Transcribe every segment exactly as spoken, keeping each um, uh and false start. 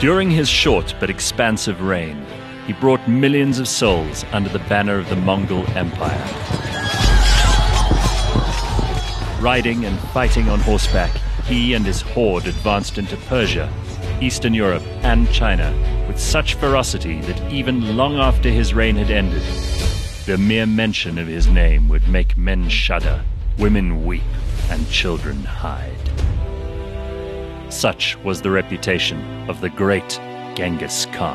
During his short but expansive reign, he brought millions of souls under the banner of the Mongol Empire. Riding and fighting on horseback, he and his horde advanced into Persia, Eastern Europe, and China with such ferocity that even long after his reign had ended, the mere mention of his name would make men shudder, women weep, and children hide. Such was the reputation of the great Genghis Khan.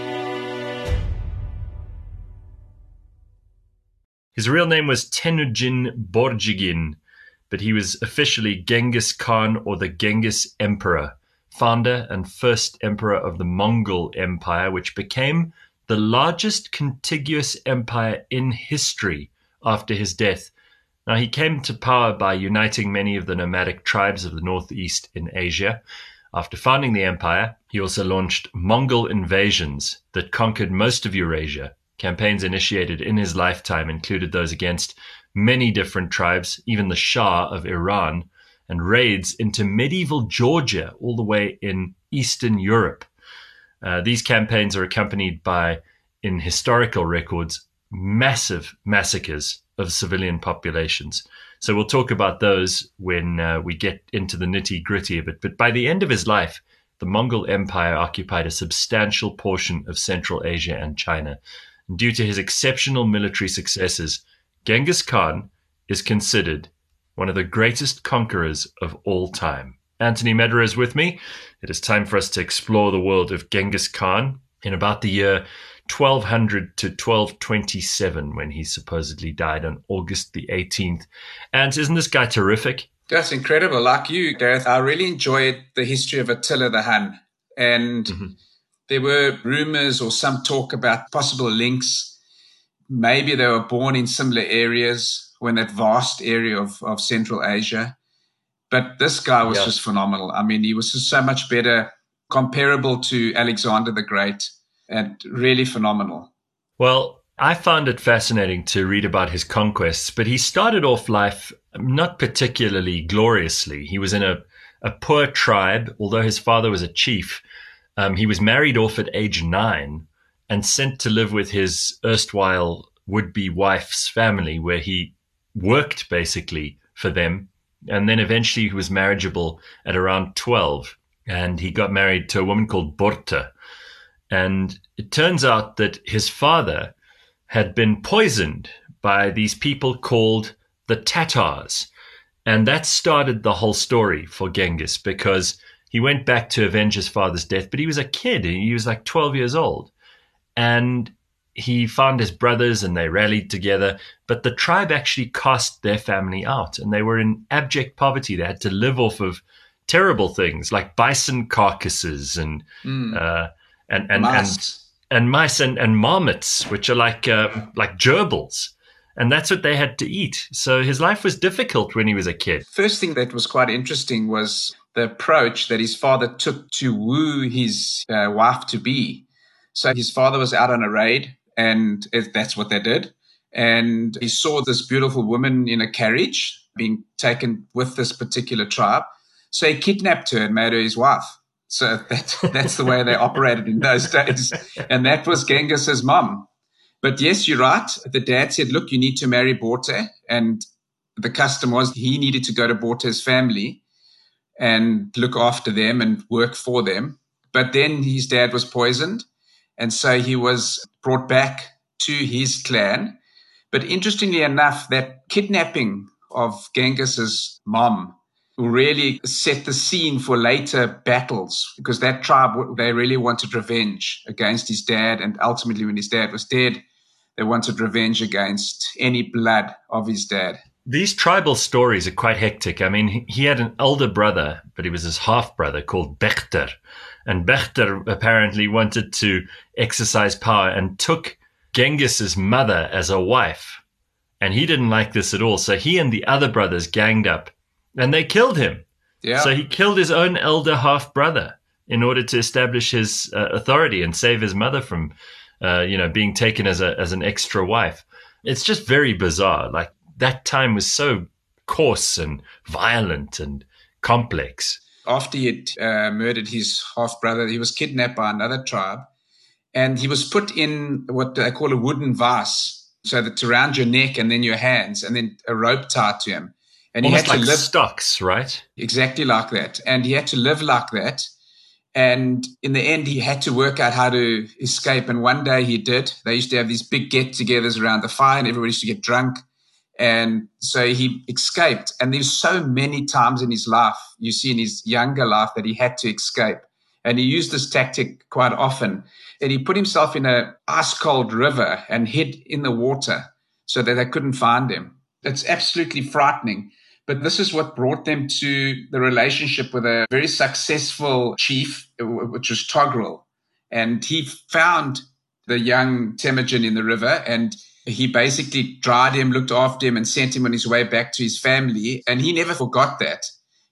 His real name was Temujin Borjigin, but he was officially Genghis Khan, or the Genghis Emperor, founder and first emperor of the Mongol Empire, which became the largest contiguous empire in history after his death. Now, he came to power by uniting many of the nomadic tribes of the northeast in Asia. After founding the empire, he also launched Mongol invasions that conquered most of Eurasia. Campaigns initiated in his lifetime included those against many different tribes, even the Shah of Iran, and raids into medieval Georgia, all the way in Eastern Europe. Uh, these campaigns are accompanied by, in historical records, massive massacres of civilian populations. So we'll talk about those when uh, we get into the nitty-gritty of it. But by the end of his life, the Mongol Empire occupied a substantial portion of Central Asia and China. And due to his exceptional military successes, Genghis Khan is considered one of the greatest conquerors of all time. Anthony Medra is with me. It is time for us to explore the world of Genghis Khan in about the year twelve hundred to twelve twenty-seven, when he supposedly died on August the eighteenth. And isn't this guy terrific? That's incredible. Like you, Gareth, I really enjoyed the history of Attila the Hun. And mm-hmm. there were rumors or some talk about possible links. Maybe they were born in similar areas, or in that vast area of, of Central Asia. But this guy was yeah. just phenomenal. I mean, he was just so much better, comparable to Alexander the Great, and really phenomenal. Well, I found it fascinating to read about his conquests, but he started off life not particularly gloriously. He was in a, a poor tribe, although his father was a chief. Um, he was married off at age nine and sent to live with his erstwhile would-be wife's family, where he worked basically for them. And then eventually he was marriageable at around twelve, and he got married to a woman called Borte. And it turns out that his father had been poisoned by these people called the Tatars. And that started the whole story for Genghis, because he went back to avenge his father's death, but he was a kid. He was like twelve years old. And he found his brothers and they rallied together. But the tribe actually cast their family out, and they were in abject poverty. They had to live off of terrible things like bison carcasses and mm. uh, and and, and and mice and, and marmots, which are like uh, like gerbils. And that's what they had to eat. So his life was difficult when he was a kid. First thing that was quite interesting was the approach that his father took to woo his uh, wife-to-be. So his father was out on a raid, and that's what they did. And he saw this beautiful woman in a carriage being taken with this particular tribe. So he kidnapped her and made her his wife. So that, that's the way they operated in those days. And that was Genghis's mom. But yes, you're right. The dad said, look, you need to marry Borte. And the custom was he needed to go to Borte's family and look after them and work for them. But then his dad was poisoned. And so he was brought back to his clan. But interestingly enough, that kidnapping of Genghis's mom really set the scene for later battles, because that tribe, they really wanted revenge against his dad. And ultimately, when his dad was dead, they wanted revenge against any blood of his dad. These tribal stories are quite hectic. I mean, he had an elder brother, but he was his half-brother called Bechter. And Bechter apparently wanted to exercise power and took Genghis's mother as a wife. And he didn't like this at all. So he and the other brothers ganged up and they killed him. Yeah. So he killed his own elder half-brother in order to establish his uh, authority and save his mother from, uh, you know, being taken as a as an extra wife. It's just very bizarre. Like, that time was so coarse and violent and complex. after he had uh, murdered his half-brother, he was kidnapped by another tribe, and he was put in what they call a wooden vase, so that's around your neck and then your hands, and then a rope tied to him. And Almost he had like to live stocks, right? exactly like that. And he had to live like that. And in the end, he had to work out how to escape. And one day he did. They used to have these big get-togethers around the fire, and everybody used to get drunk. And so he escaped. And there's so many times in his life, you see in his younger life, that he had to escape. And he used this tactic quite often. And he put himself in an ice-cold river and hid in the water so that they couldn't find him. It's absolutely frightening. But this is what brought them to the relationship with a very successful chief, which was Togrul. And he found the young Temujin in the river, and he basically dried him, looked after him, and sent him on his way back to his family. And he never forgot that.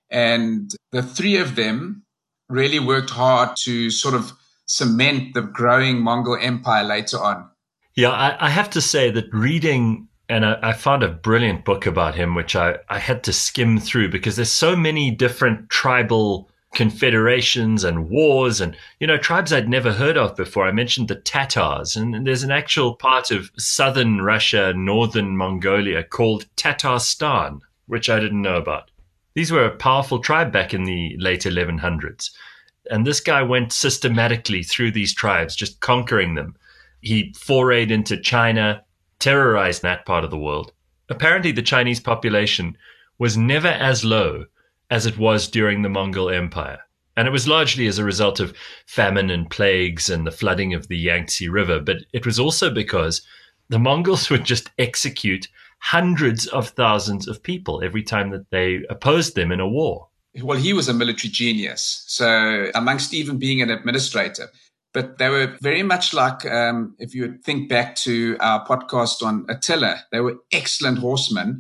And the three of them really worked hard to sort of cement the growing Mongol Empire later on. Yeah, I, I have to say that reading, and I, I found a brilliant book about him, which I, I had to skim through because there's so many different tribal confederations and wars and, you know, tribes I'd never heard of before. I mentioned the Tatars, and there's an actual part of southern Russia, northern Mongolia called Tatarstan, which I didn't know about. These were a powerful tribe back in the late eleven hundreds. And this guy went systematically through these tribes, just conquering them. He forayed into China, terrorized that part of the world. Apparently, the Chinese population was never as low as it was during the Mongol Empire. And it was largely as a result of famine and plagues and the flooding of the Yangtze River. But it was also because the Mongols would just execute hundreds of thousands of people every time that they opposed them in a war. Well, he was a military genius. So amongst even being an administrator, but they were very much like, um, if you think back to our podcast on Attila, they were excellent horsemen,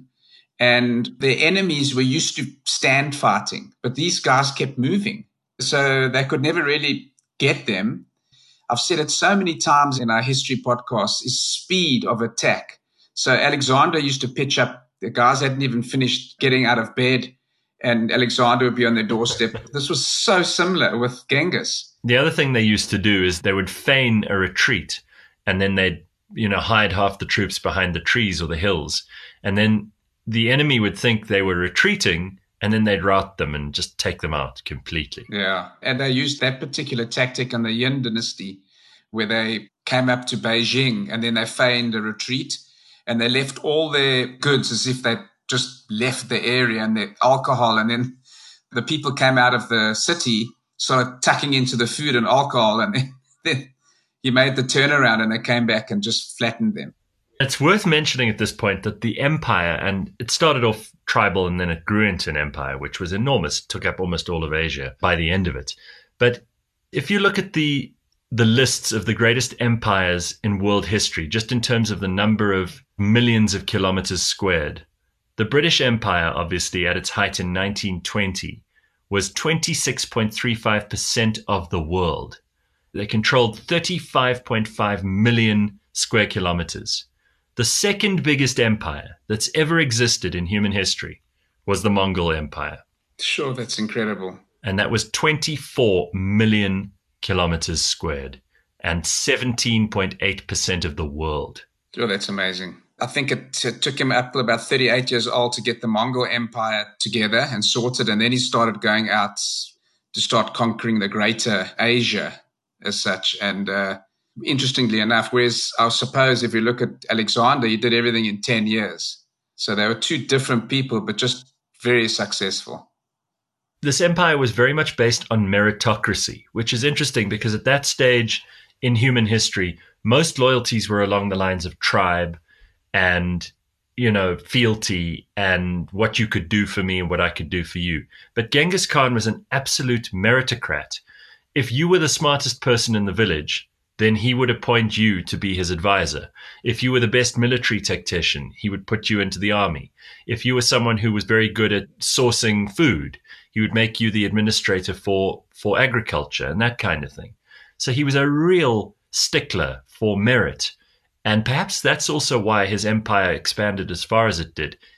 and their enemies were used to stand fighting, but these guys kept moving. So they could never really get them. I've said it so many times in our history podcast, is speed of attack. So Alexander used to pitch up, the guys hadn't even finished getting out of bed, and Alexander would be on their doorstep. This was so similar with Genghis. The other thing they used to do is they would feign a retreat, and then they'd, you know, hide half the troops behind the trees or the hills. And then the enemy would think they were retreating, and then they'd rout them and just take them out completely. Yeah. And they used that particular tactic in the Yin dynasty, where they came up to Beijing and then they feigned a retreat, and they left all their goods as if they just left the area, and their alcohol. And then the people came out of the city, started tucking into the food and alcohol, and then, then he made the turnaround and they came back and just flattened them. It's worth mentioning at this point that the empire, and it started off tribal and then it grew into an empire, which was enormous. It took up almost all of Asia by the end of it. But if you look at the the lists of the greatest empires in world history, just in terms of the number of millions of kilometers squared, the British Empire, obviously, at its height in nineteen twenty, was twenty-six point three five percent of the world. They controlled thirty-five point five million square kilometers. The second biggest empire that's ever existed in human history was the Mongol Empire. Sure, that's incredible. And that was twenty-four million kilometers squared and seventeen point eight percent of the world. Oh, that's amazing. I think it, it took him up to about thirty-eight years old to get the Mongol Empire together and sorted. And then he started going out to start conquering the greater Asia as such. And uh, interestingly enough, whereas I suppose if you look at Alexander, he did everything in ten years. So they were two different people, but just very successful. This empire was very much based on meritocracy, which is interesting because at that stage in human history, most loyalties were along the lines of tribe and, you know, fealty and what you could do for me and what I could do for you. But Genghis Khan was an absolute meritocrat. If you were the smartest person in the village, then he would appoint you to be his advisor. If you were the best military tactician, he would put you into the army. If you were someone who was very good at sourcing food, he would make you the administrator for, for agriculture and that kind of thing. So he was a real stickler for merit. And perhaps that's also why his empire expanded as far as it did.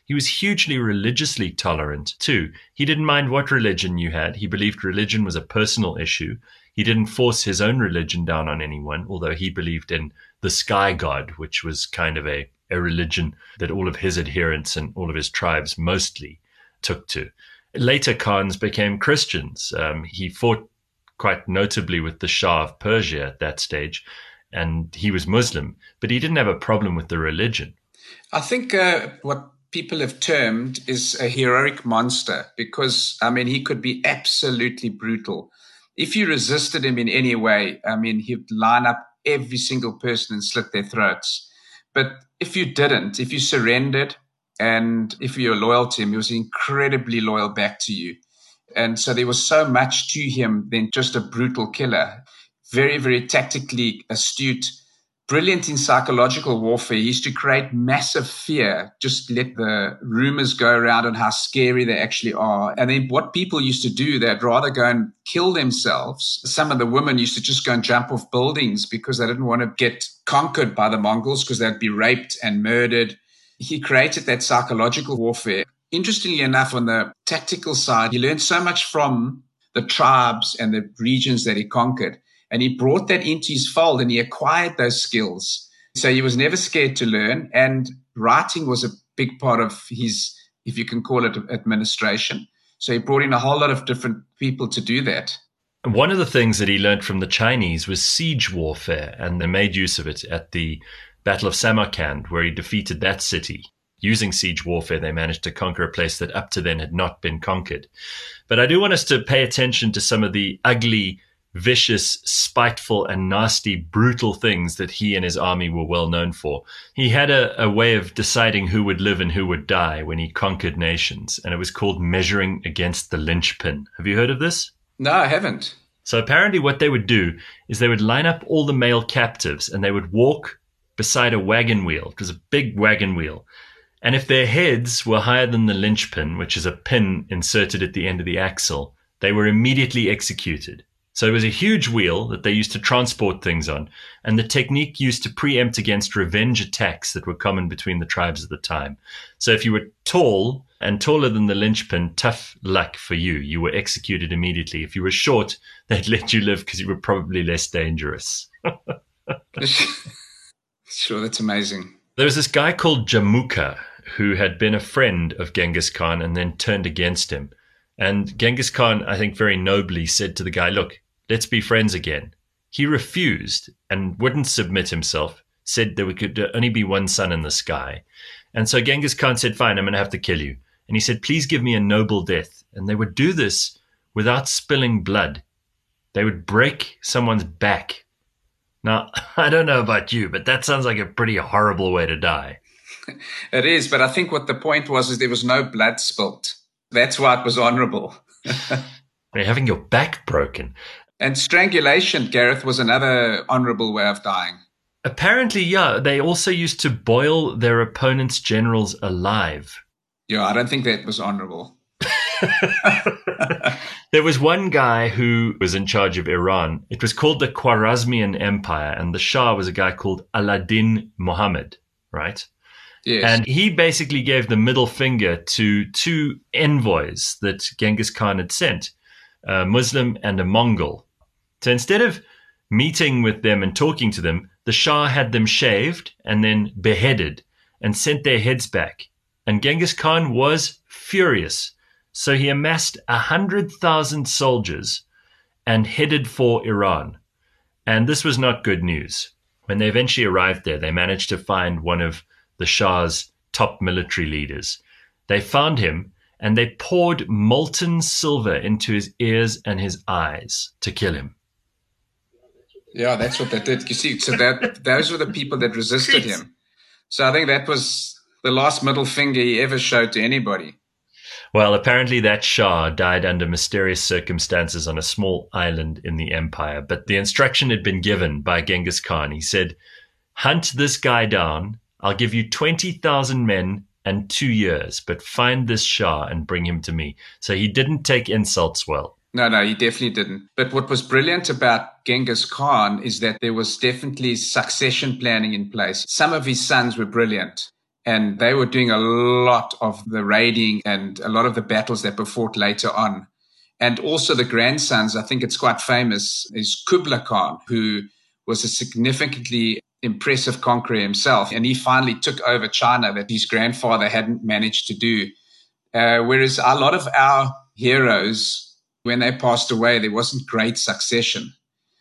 He was hugely religiously tolerant, too. He didn't mind what religion you had. He believed religion was a personal issue. He didn't force his own religion down on anyone, although he believed in the sky god, which was kind of a, a religion that all of his adherents and all of his tribes mostly took to. Later, Khans became Christians. Um, he fought quite notably with the Shah of Persia at that stage, and he was Muslim, but he didn't have a problem with the religion. I think uh, what people have termed is a heroic monster because, I mean, he could be absolutely brutal. If you resisted him in any way, I mean, he'd line up every single person and slit their throats. But if you didn't, if you surrendered, and if you're loyal to him, he was incredibly loyal back to you. And so there was so much to him than just a brutal killer. Very, very tactically astute, brilliant in psychological warfare. He used to create massive fear, just let the rumors go around on how scary they actually are. And then what people used to do, they'd rather go and kill themselves. Some of the women used to just go and jump off buildings because they didn't want to get conquered by the Mongols because they'd be raped and murdered. He created that psychological warfare. Interestingly enough, on the tactical side, he learned so much from the tribes and the regions that he conquered. And he brought that into his fold and he acquired those skills. So he was never scared to learn. And writing was a big part of his, if you can call it, administration. So he brought in a whole lot of different people to do that. One of the things that he learned from the Chinese was siege warfare, and they made use of it at the Battle of Samarkand, where he defeated that city. Using siege warfare, they managed to conquer a place that up to then had not been conquered. But I do want us to pay attention to some of the ugly, vicious, spiteful, and nasty, brutal things that he and his army were well known for. He had a, a way of deciding who would live and who would die when he conquered nations, and it was called measuring against the linchpin. Have you heard of this? No, I haven't. So apparently what they would do is they would line up all the male captives and they would walk beside a wagon wheel. It was a big wagon wheel. And if their heads were higher than the linchpin, which is a pin inserted at the end of the axle, they were immediately executed. So it was a huge wheel that they used to transport things on, and the technique used to preempt against revenge attacks that were common between the tribes at the time. So if you were tall and taller than the linchpin, tough luck for you. You were executed immediately. If you were short, they'd let you live because you were probably less dangerous. Sure, that's amazing. There was this guy called Jamuka who had been a friend of Genghis Khan and then turned against him. And Genghis Khan, I think very nobly, said to the guy, look, let's be friends again. He refused and wouldn't submit himself, said there could only be one sun in the sky. And so Genghis Khan said, fine, I'm going to have to kill you. And he said, please give me a noble death. And they would do this without spilling blood. They would break someone's back. Now, I don't know about you, but that sounds like a pretty horrible way to die. It is, but I think what the point was is there was no blood spilt. That's why it was honorable. You're having your back broken. And strangulation, Gareth, was another honorable way of dying. Apparently, yeah. They also used to boil their opponent's generals alive. Yeah, I don't think that was honorable. There was one guy who was in charge of Iran. It was called the Khwarezmian Empire, and the Shah was a guy called Alauddin Muhammad, right? Yes. And he basically gave the middle finger to two envoys that Genghis Khan had sent, a Muslim and a Mongol. So instead of meeting with them and talking to them, the Shah had them shaved and then beheaded and sent their heads back. And Genghis Khan was furious. So he amassed a hundred thousand soldiers and headed for Iran. And this was not good news. When they eventually arrived there, they managed to find one of the Shah's top military leaders. They found him and they poured molten silver into his ears and his eyes to kill him. Yeah, that's what they did. You see, so that those were the people that resisted Jeez. him. So I think that was the last middle finger he ever showed to anybody. Well, apparently that Shah died under mysterious circumstances on a small island in the empire. But the instruction had been given by Genghis Khan. He said, hunt this guy down. I'll give you twenty thousand men and two years, but find this Shah and bring him to me. So he didn't take insults well. No, no, he definitely didn't. But what was brilliant about Genghis Khan is that there was definitely succession planning in place. Some of his sons were brilliant. And they were doing a lot of the raiding and a lot of the battles that were fought later on. And also the grandsons, I think it's quite famous, is Kublai Khan, who was a significantly impressive conqueror himself. And he finally took over China that his grandfather hadn't managed to do. Uh, whereas a lot of our heroes, when they passed away, there wasn't great succession.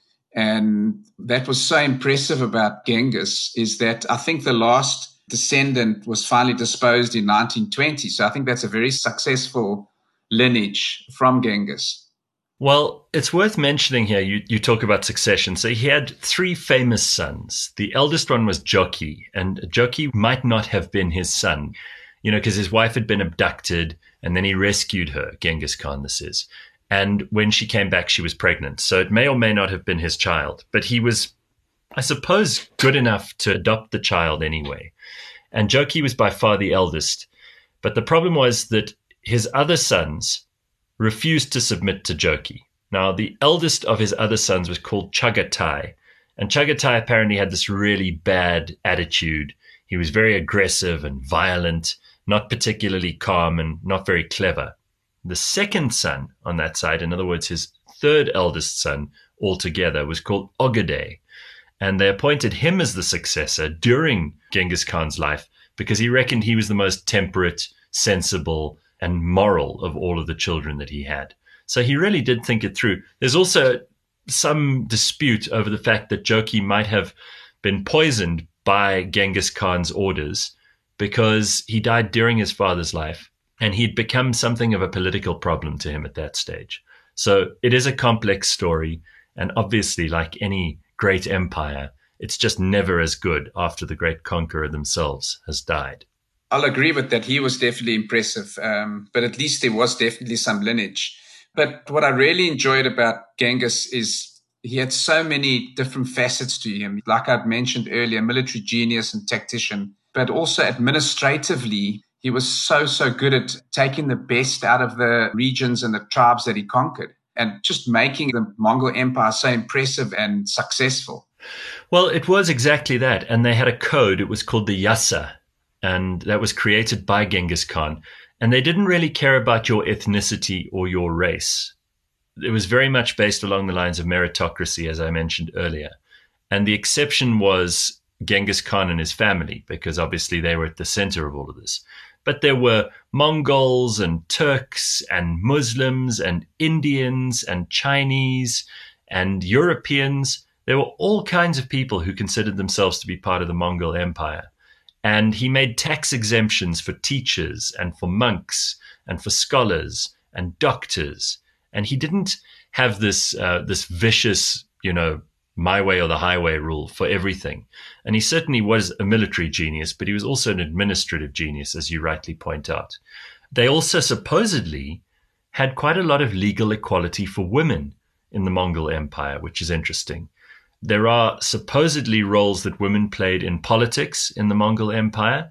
And that was so impressive about Genghis, is that I think the last descendant was finally disposed in nineteen twenty. So I think that's a very successful lineage from Genghis. Well, it's worth mentioning here, you, you talk about succession. So he had three famous sons. The eldest one was Jochi, and Jochi might not have been his son, you know, because his wife had been abducted, and then he rescued her, Genghis Khan, this is. And when she came back, she was pregnant. So it may or may not have been his child. But he was, I suppose, good enough to adopt the child anyway. And Jochi was by far the eldest. But the problem was that his other sons refused to submit to Jochi. Now, the eldest of his other sons was called Chagatai. And Chagatai apparently had this really bad attitude. He was very aggressive and violent, not particularly calm and not very clever. The second son on that side, in other words, his third eldest son altogether, was called Ogedei. And they appointed him as the successor during Genghis Khan's life because he reckoned he was the most temperate, sensible, and moral of all of the children that he had. So he really did think it through. There's also some dispute over the fact that Jochi might have been poisoned by Genghis Khan's orders because he died during his father's life, and he'd become something of a political problem to him at that stage. So it is a complex story, and obviously, like any great empire, it's just never as good after the great conqueror themselves has died. I'll agree with that. He was definitely impressive, um, but at least there was definitely some lineage. But what I really enjoyed about Genghis is he had so many different facets to him. Like I'd mentioned earlier, military genius and tactician, but also administratively, he was so, so good at taking the best out of the regions and the tribes that he conquered and just making the Mongol Empire so impressive and successful. Well, it was exactly that. And they had a code. It was called the Yasa. And that was created by Genghis Khan. And they didn't really care about your ethnicity or your race. It was very much based along the lines of meritocracy, as I mentioned earlier. And the exception was Genghis Khan and his family, because obviously they were at the center of all of this. But there were Mongols and Turks and Muslims and Indians and Chinese and Europeans. There were all kinds of people who considered themselves to be part of the Mongol Empire. And he made tax exemptions for teachers and for monks and for scholars and doctors. And he didn't have this uh, this vicious, you know, my way or the highway rule for everything. And he certainly was a military genius, but he was also an administrative genius, as you rightly point out. They also supposedly had quite a lot of legal equality for women in the Mongol Empire, which is interesting. There are supposedly roles that women played in politics in the Mongol Empire,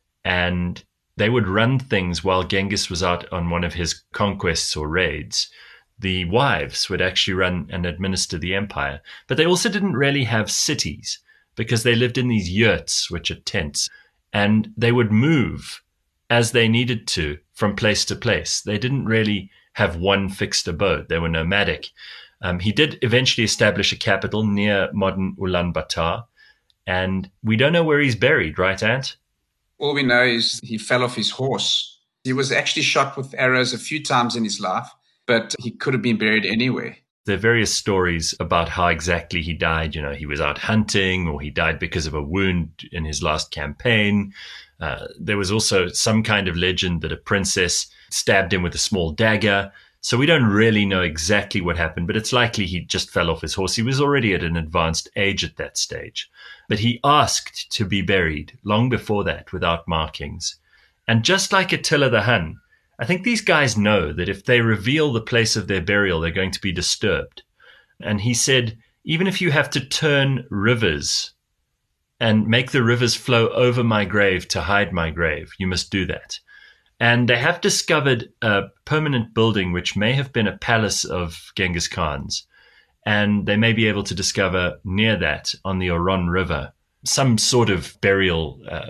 and they would run things while Genghis was out on one of his conquests or raids. The wives would actually run and administer the empire, but they also didn't really have cities because they lived in these yurts, which are tents, and they would move as they needed to from place to place. They didn't really have one fixed abode. They were nomadic. Um, he did eventually establish a capital near modern Ulaanbaatar, and we don't know where he's buried, right, Ant? All we know is he fell off his horse. He was actually shot with arrows a few times in his life, but he could have been buried anywhere. There are various stories about how exactly he died. You know, he was out hunting, or he died because of a wound in his last campaign. Uh, there was also some kind of legend that a princess stabbed him with a small dagger. So we don't really know exactly what happened, but it's likely he just fell off his horse. He was already at an advanced age at that stage. But he asked to be buried long before that without markings. And just like Attila the Hun, I think these guys know that if they reveal the place of their burial, they're going to be disturbed. And he said, even if you have to turn rivers and make the rivers flow over my grave to hide my grave, you must do that. And they have discovered a permanent building which may have been a palace of Genghis Khan's. And they may be able to discover near that on the Oron River some sort of burial uh,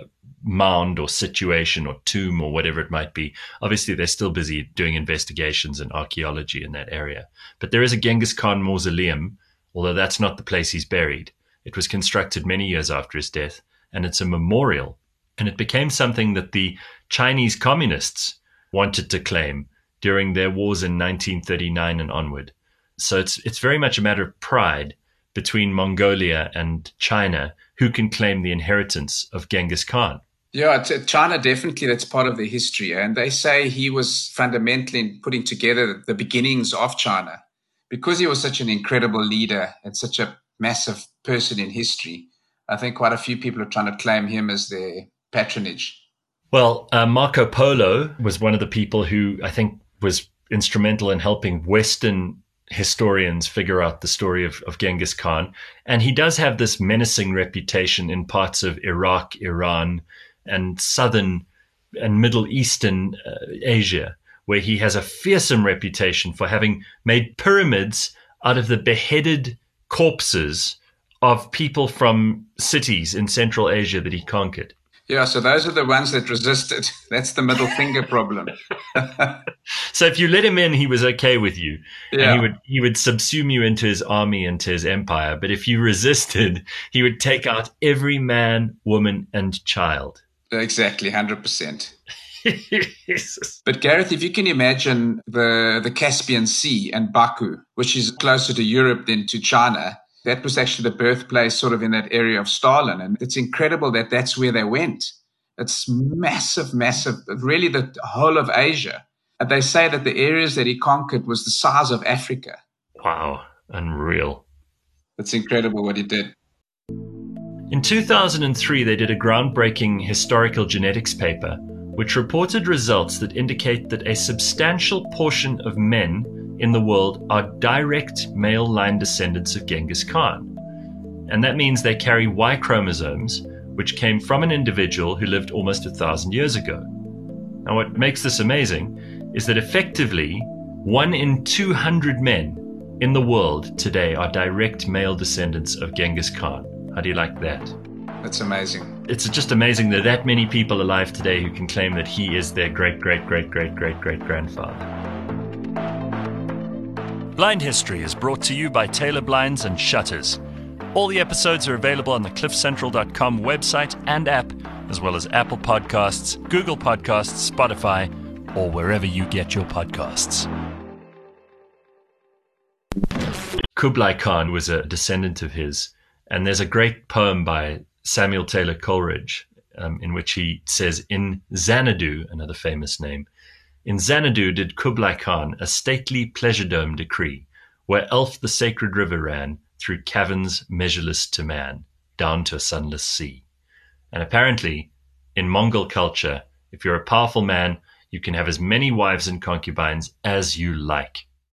mound or situation or tomb or whatever it might be. Obviously, they're still busy doing investigations and archaeology in that area. But there is a Genghis Khan mausoleum, although that's not the place he's buried. It was constructed many years after his death, and it's a memorial. And it became something that the Chinese communists wanted to claim during their wars in nineteen thirty-nine and onward. So it's it's very much a matter of pride between Mongolia and China, who can claim the inheritance of Genghis Khan. Yeah, China, definitely, that's part of the history. And they say he was fundamental in putting together the beginnings of China. Because he was such an incredible leader and such a massive person in history, I think quite a few people are trying to claim him as their patronage. Well, uh, Marco Polo was one of the people who I think was instrumental in helping Western historians figure out the story of, of Genghis Khan. And he does have this menacing reputation in parts of Iraq, Iran, and southern and Middle Eastern uh, Asia, where he has a fearsome reputation for having made pyramids out of the beheaded corpses of people from cities in Central Asia that he conquered. Yeah, so those are the ones that resisted. That's the middle finger problem. So if you let him in, he was okay with you. Yeah. And he would he would subsume you into his army, into his empire. But if you resisted, he would take out every man, woman, and child. Exactly, one hundred percent. But Gareth, if you can imagine the, the Caspian Sea and Baku, which is closer to Europe than to China, that was actually the birthplace sort of in that area of Stalin. And it's incredible that that's where they went. It's massive, massive, really the whole of Asia. And they say that the areas that he conquered was the size of Africa. Wow, unreal. It's incredible what he did. In two thousand three, they did a groundbreaking historical genetics paper, which reported results that indicate that a substantial portion of men in the world are direct male line descendants of Genghis Khan. And that means they carry Y chromosomes, which came from an individual who lived almost a thousand years ago. Now, what makes this amazing is that effectively one in two hundred men in the world today are direct male descendants of Genghis Khan. How do you like that? That's amazing. It's just amazing that that many people alive today who can claim that he is their great, great, great, great, great, great grandfather. Blind History is brought to you by Taylor Blinds and Shutters. All the episodes are available on the cliff central dot com website and app, as well as Apple Podcasts, Google Podcasts, Spotify, or wherever you get your podcasts. Kublai Khan was a descendant of his, and there's a great poem by Samuel Taylor Coleridge um, in which he says, in Xanadu, another famous name, in Xanadu did Kublai Khan a stately pleasure dome decree, where Elf the sacred river ran through caverns measureless to man, down to a sunless sea. And apparently, in Mongol culture, if you're a powerful man, you can have as many wives and concubines as you like.